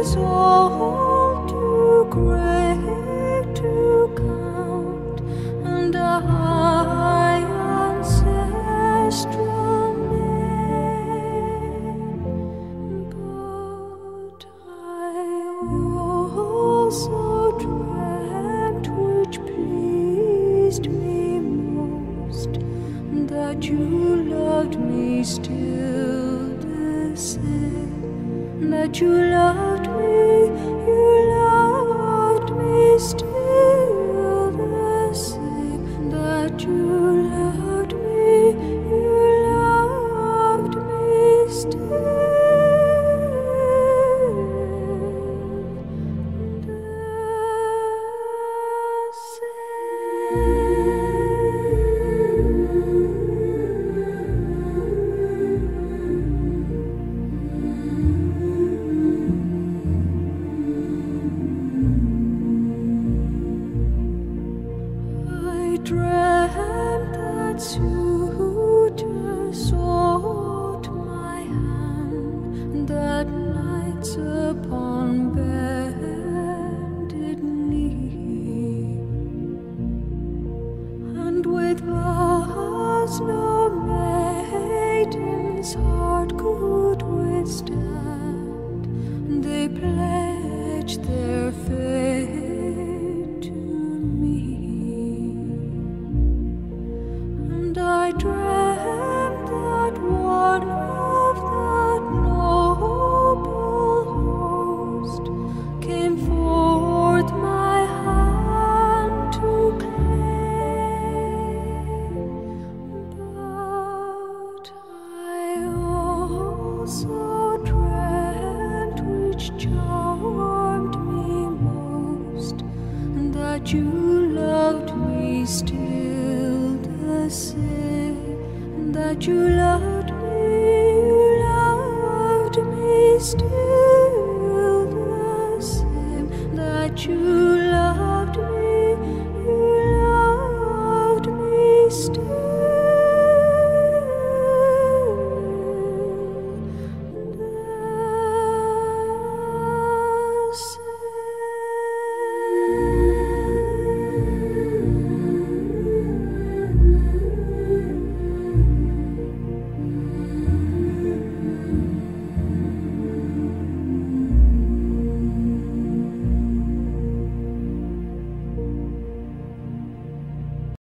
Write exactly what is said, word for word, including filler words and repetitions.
is all too great to count, and a high ancestral name. But I also dreamt, which pleased me most, that you loved me still the same, that you loved me, you loved me still the same, that you loved me, you loved me still the same. Dreamt that suitors sought my hand, that knights upon bended knee, and with vows no maiden's heart could withstand, they pledged their fate to me. And I dreamt that one of that noble host came forth my hand to claim. But I also dreamt, which charmed me most, that you loved me still the same, that you loved